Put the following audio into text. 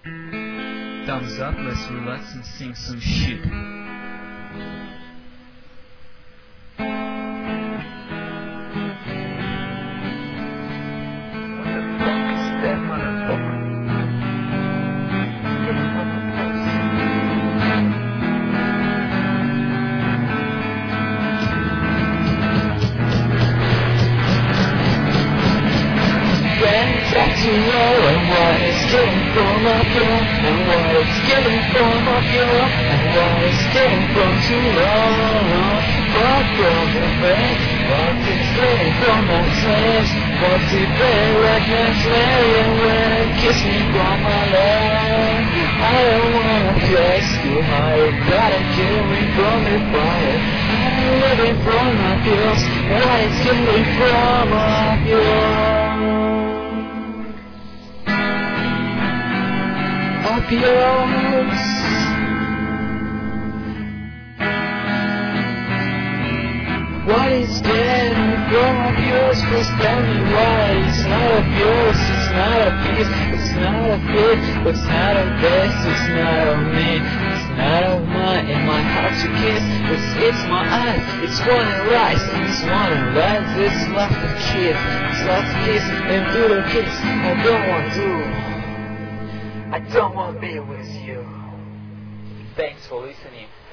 Thumbs up, let's relax and sing some shit. To know and what it's getting from up here, and what it's getting from up here, and what it's getting from too long. What from the face, what it's getting from my face, what's it very like next layer when it kiss me from my leg. I don't wanna flex too high, gotta kill me from the fire. I'm living from my pills, and what it's getting from up here. Up yours. What is getting from up yours? Please tell me why. It's not of yours, it's not of his, it's not of it, it's not of this, it's not of me, it's not of mine, and my heart to kiss, it's my eyes, it's wanna rise, it's wanna rise, it's love to kiss, it's love to kiss, and do the kiss, I don't want to. I don't want to be with you. Thanks for listening.